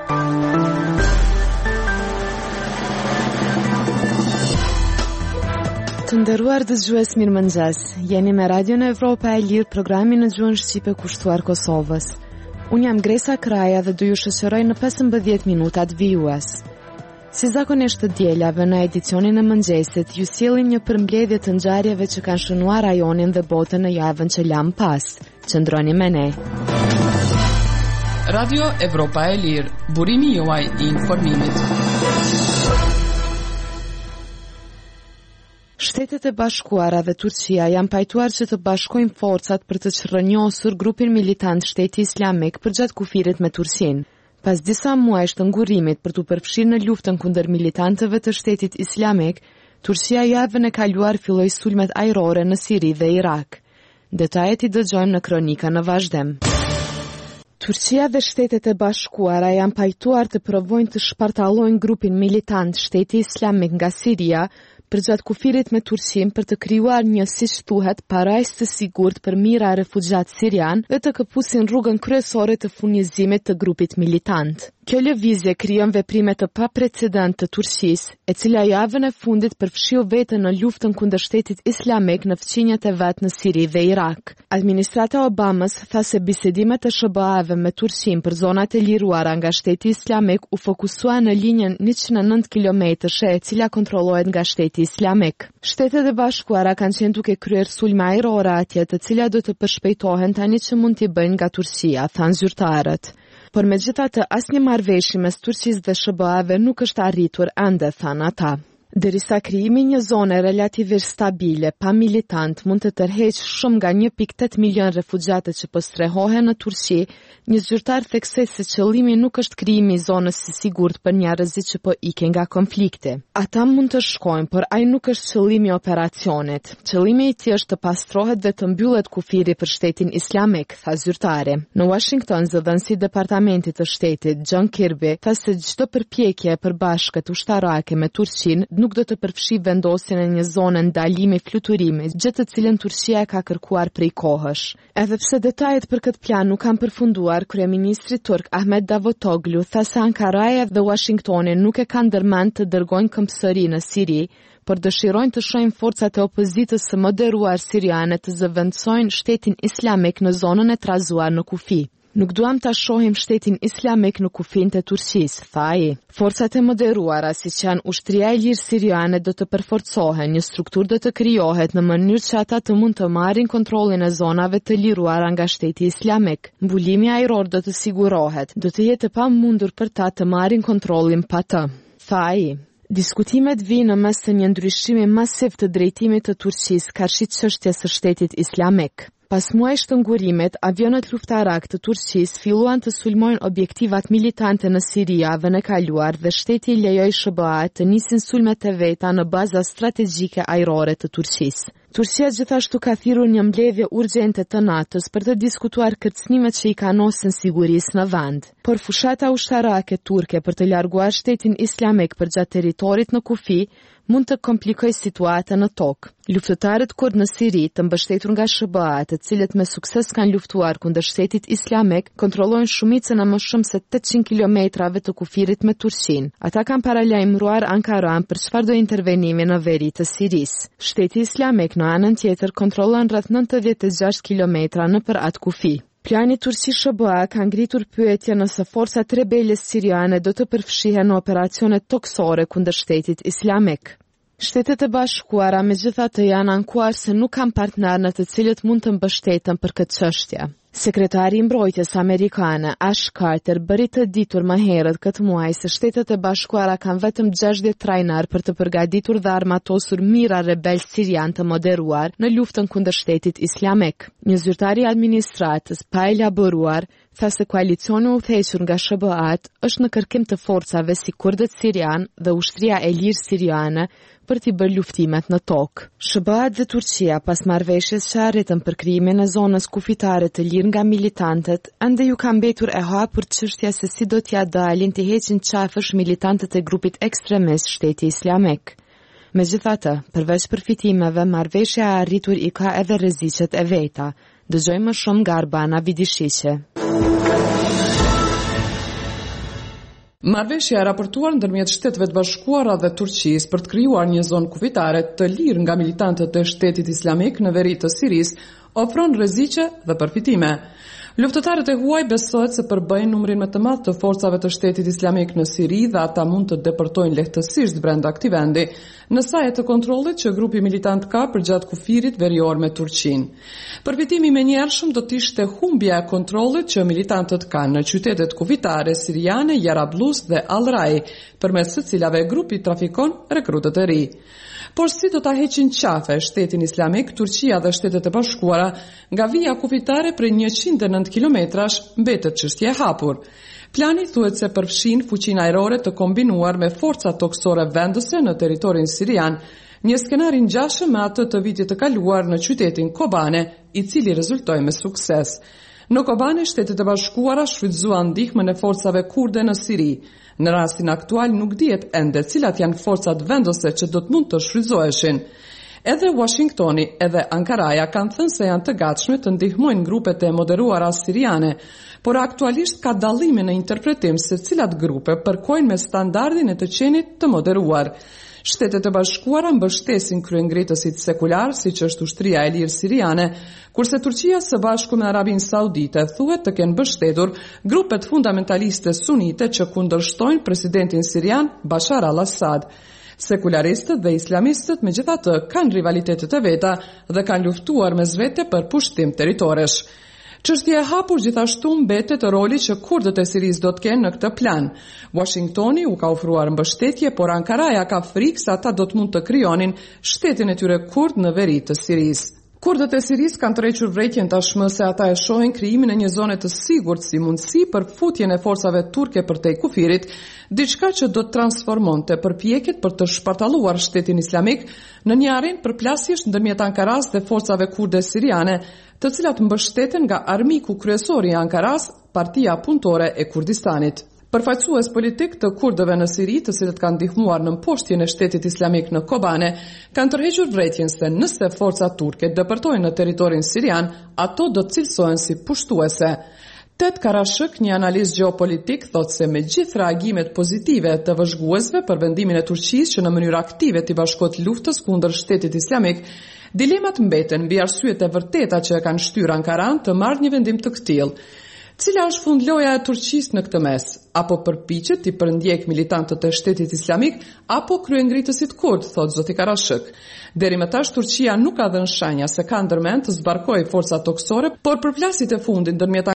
Të nderuar dëgjues, mirëmëngjes. Jeni me Radion Evropa e Lirë, programin në gjuhën shqipe kushtuar Kosovës. Unë jam Gresa Kraja dhe do ju shoqëroj në 15 minutat vijues. Si zakonisht të dielave në edicionin e mëngjesit, ju sjellim një përmbledhje të ngjarjeve që kanë shënuar rajonin dhe botën në javën që lam pas. Qëndroni me ne. Radio Evropa e Lirë, burimi juaj i informimit. Shtetet e Bashkuara dhe Turqia janë pajtuar që të bashkojnë forcat për të çrrënjosur grupin militant Shteti Islamik përgjatë kufirit me Turqinë. Pas disa muajsh të ngurimit për të përfshirë në luftën kundër militantëve të Shtetit Islamik, Turqia javën e kaluar filloi sulmet ajrore në Siri dhe Irak. Detajet i dëgjojmë në kronika në vazhdim. Turqia dhe Shtetet e Bashkuara janë pajtuar të provojnë të shpartallojnë grupin militant Shteti Islamik nga Siria përgjatë kufirit me Turqinë për të krijuar një, siç thuhet, parajsë të sigurt për mijëra refugjat sirian dhe të këpusin rrugën kryesore të furnizimit të grupit militant. Kjo lëvizje krijon veprime të paprecedent të Turqisë, e cila javën e fundit përfshiu veten në luftën kundër Shtetit Islamik në fqinjet e vet në Siri dhe Irak. Administrata Obamas tha se bisedimet e SBA-ve me Turqinë për zonat e liruara nga Shteti Islamik u fokusua në linjën 109 kilometrëshe e cila kontrollohet nga Shteti Islamik. Shtetet e Bashkuara kanë qenë duke kryer sulme ajrore atje, të cilat do të përshpejtohen tani që mund t'i bëjnë nga Turqia, thanë zyrtarët. Por megjithatë, asnjë marrëveshje mes Turqisë dhe SBA-ve nuk është arritur ende, thanë ata. Derisa krijimi një zone relativisht stabile, pa militant, mund të tërheqë shumë nga 1.8 milion refugjate që po strehohen në Turqi, një zyrtar theksoi se qëllimi nuk është krijimi i zonës së sigurt për njerëzit që po ikin nga konflikti. Ata mund të shkojnë, por ai nuk është qëllimi i operacionit. Qëllimi i tij është të pastrohet dhe të mbyllet kufiri për Shtetin Islamik, tha zyrtari. Në Washington, zëdhënësi i Departamentit të Shtetit, John Kirby, tha se çdo përpjekje e përbashkët ushtarake me Turqinë nuk do të përfshi vendosjen e një zone ndalimi fluturimit, gjë të cilën Turqia ka kërkuar prej kohësh. Edhe pse detajet për këtë plan nuk kanë përfunduar, kryeministri turk Ahmet Davutoglu tha se Ankaraja dhe Washingtoni nuk e kanë ndërmend të dërgojnë këmbësëri në Siri, por dëshirojnë të shohin forcat e opozitës së moderuar siriane të zëvendësojnë Shtetin Islamik në zonën e trazuar në kufi. Nuk duam ta shohim Shtetin Islamik në kufin të Turqisë, tha ai. Forcat e moderuara, siç janë ushtria e lirë siriane, do të përforcohen, një strukturë do të krijohet në mënyrë që ata të mund të marrin kontrollin e zonave të liruara nga Shteti Islamik. Mbulimi ajror do të sigurohet, do të jetë pamundur për ta të marrin kontrollin pa të, tha ai. Diskutimet vinë në mes të një ndryshimi masiv të drejtimit të Turqisë karshi çështjes së Shtetit Islamik. Pas muajsh të ngurimit, avionët luftarak të Turqisë filluan të sulmojnë objektivat militante në Siri javën e kaluar dhe shteti i lejoi SBA-t të nisin sulmet e veta në baza strategjike ajrore të Turqisë. Turqia gjithashtu ka thirrur një mbledhje urgjente të NATO-s për të diskutuar kërcënimet që i kanosin sigurisë në vend. Por fushata ushtarake turke për të larguar Shtetin Islamik përgjatë territorit në kufi mund të komplikojë situatën në tokë. Luftëtarët kurd në Siri, të mbështetur nga SBA, të cilët me sukses kanë luftuar kundër Shtetit Islamik, kontrollojnë shumicën e më shumë se 800 kilometrave të kufirit me Turqinë. Ata kanë paralajmëruar Ankaran për çfarëdo intervenimi në veri të Sirisë. Shteti Islamik në anën tjetër kontrollon rreth 96 kilometra nëpër atë kufi. Plani Turqi-SBA ka ngritur pyetje nëse forcat rebele siriane do të përfshihen në operacione toksore kundër Shtetit Islamik. Shtetet e Bashkuara megjithatë janë ankuar se nuk kanë partnerë të cilët mund të mbështeten për këtë çështje. Sekretari i Mbrojtjes Amerikane Ash Carter bëri të ditur më herët këtë muaj se Shtetet e Bashkuara kanë vetëm 60 trajnar për të përgatitur dhe armatosur mijëra rebel sirian të moderuar në luftën kundër Shtetit Islamik. Një zyrtar i administratës pa elaboruar tha se koalicioni u udhëhequr nga SBA-t është në kërkim të forcave si kurdët sirian dhe ushtria e lirë siriane për t'i bërë luftimet në tokë. SBA-t dhe Turqia pas marrëveshjes që arritën për krijimin e zonës kufitare të lirë nga militantët, ende ju ka mbetur e hapur çështja se si do t'ja dalin të heqin qafësh militantët e grupit ekstremist Shteti Islamik. Megjithatë, përveç përfitimeve, marrëveshja e arritur i ka edhe rreziqet e veta. Dëgjojmë më shumë nga Arbana Vidishiqe. Marrëveshja e raportuar ndërmjet Shteteve të Bashkuara dhe Turqisë për të krijuar një zonë kufitare të lirë nga militantët e Shtetit Islamik në veri të Sirisë ofron rreziqe dhe përfitime. Luftëtarët e huaj besohet se përbëjnë numrin më të madh të forcave të Shtetit Islamik në Siri dhe ata mund të deportojnë lehtësisht brenda këtij vendi, në saje të kontrollit që grupi militant ka përgjatë kufirit verior me Turqinë. Përfitimi i menjëhershëm do të ishte humbja e kontrollit që militantët kanë në qytetet kufitare siriane Jarablus dhe Al-Rai, përmes së cilave grupi trafikon rekrutët e ri. Por si do ta heqin qafe Shtetin Islamik, Turqia dhe Shtetet e Bashkuara nga vija kufitare për 109 kilometrash mbetet çështje e hapur. Plani thuhet se përfshin fuqinë ajrore të kombinuar me forca toksore vendose në territorin sirian, një skenar i ngjashëm me atë të vitit të kaluar në qytetin Kobane, i cili rezultoi me sukses. Në Kobane, Shtetet e Bashkuara shfrytzuan ndihmën e forcave kurde në Siri. Në rastin aktual nuk dihet ende cilat janë forcat vendose që do të mund të shfrytëzoheshin. Edhe Washingtoni edhe Ankaraja kanë thënë se janë të gatshme të ndihmojnë grupet e moderuara siriane, por aktualisht ka dallime në interpretim se cilat grupe përkojnë me standardin e të qenit të moderuar. Shtetet e Bashkuara mbështesin kryengritësit sekular, siç është ushtria e lirë siriane, kurse Turqia së bashku me Arabinë Saudite thuhet të kenë mbështetur grupet fundamentaliste sunite që kundërshtojnë presidentin sirian Bashar al-Assad. Sekularistët dhe islamistët megjithatë kanë rivalitetet e veta dhe kanë luftuar mes vete për pushtim territoresh. Çështja e hapur gjithashtu mbetet roli që kurdët e Sirisë do të kenë në këtë plan. Washingtoni u ka ofruar mbështetje, por Ankaraja ka frikë se ata do të mund të krijonin shtetin e tyre kurd në veri të Sirisë. Kurdët e Sirisë kanë tërhequr vërejtjen tashmë se ata e shohin krijimin e një zone të sigurt si mundësi për futjen e forcave turke përtej kufirit, diçka që do të transformonte përpjekjet për të shpartalluar Shtetin Islamik në një arenë përplasjesh ndërmjet Ankaras dhe forcave kurde siriane, të cilat mbështeten nga armiku kryesor i Ankaras, Partia Punëtore e Kurdistanit. Përfaqësues politik të kurdëve në Siri, të cilët kanë ndihmuar në mposhtjen e Shtetit Islamik në Kobane, kanë tërhequr vërejtjen se nëse forcat turke depërtojnë në territorin sirian, ato do të cilësohen si pushtuese. Ted Karashik, një analist gjeopolitik, thotë se me gjithë reagimet pozitive të vëzhguesve për vendimin e Turqisë që në mënyrë aktive t'i bashkohet luftës kundër Shtetit Islamik, dilemat mbeten mbi arsyet e vërteta që e kanë shtyrë Ankaran të marrë një vendim të këtillë. Cila është fundloja e Turqisë në këtë mes? Apo përpiqet të përndjek militantët e Shtetit Islamik apo kryengritësit kurd, thotë zoti Karashik. Deri më tash Turqia nuk ka dhënë shenja se ka ndërmend të zbarkojë forca toksore, por përplasjet e fundit ndërmjet